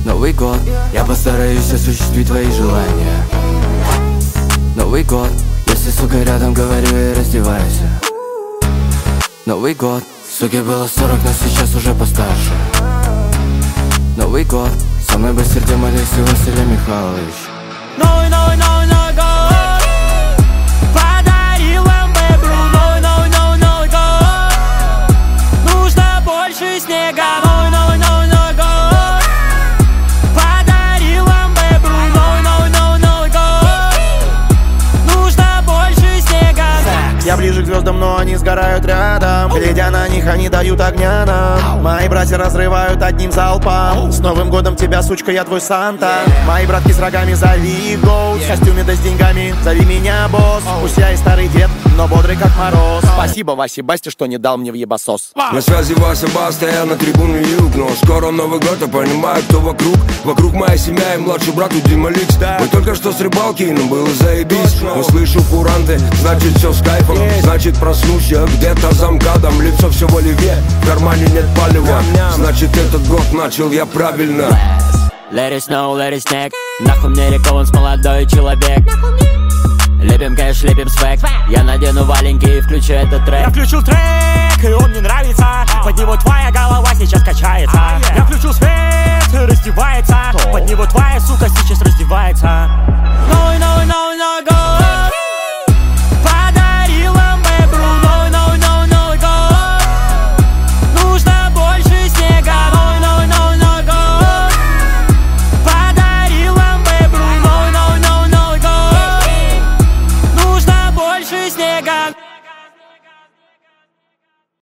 Новый год, я постараюсь осуществить твои желания. Новый год, если, сука, рядом, говорю и раздевайся. Новый год, суке было 40, но сейчас уже постарше. Новый год, со мной бы сердце молился Василий Михайлович. Новый год подарил МБ, Новый год. Нужно больше снега. Новый год подарил МБ, Новый год. Нужно больше снега. Я ближе к звездам, но они сгорают рядом. Глядя на них, они дают огня нам. Мои братья разрывают одним залпом. С Новым годом тебя, сучка, я твой Санта. Мои братки с рогами, зови Гоут. В костюме да с деньгами, зови меня босс. Пусть я и старый дед, но бодрый как мороз. Спасибо, Васе Басте, что не дал мне въебасос. На связи Вася Баста, я на трибуне юг. Но скоро Новый год, я понимаю, кто вокруг. Вокруг моя семья и младший брат у Дима Ликс. Мы только что с рыбалки, но было заебись. Услышу куранты, значит все с кайфом. Значит проснусь я где-то за МКАДом. Лицо все в оливье, в кармане нет палева. Значит этот год начал я правильно. Let it snow, let it snake. Нахуй мне рекованс, молодой человек. Лепим кэш, лепим свек. Я надену валенки и включу этот трек. Я включил трек, и он мне нравится. Под него твоя голова сейчас качается. Я включил свет, раздевается. Под него твоя сука сейчас раздевается. Новый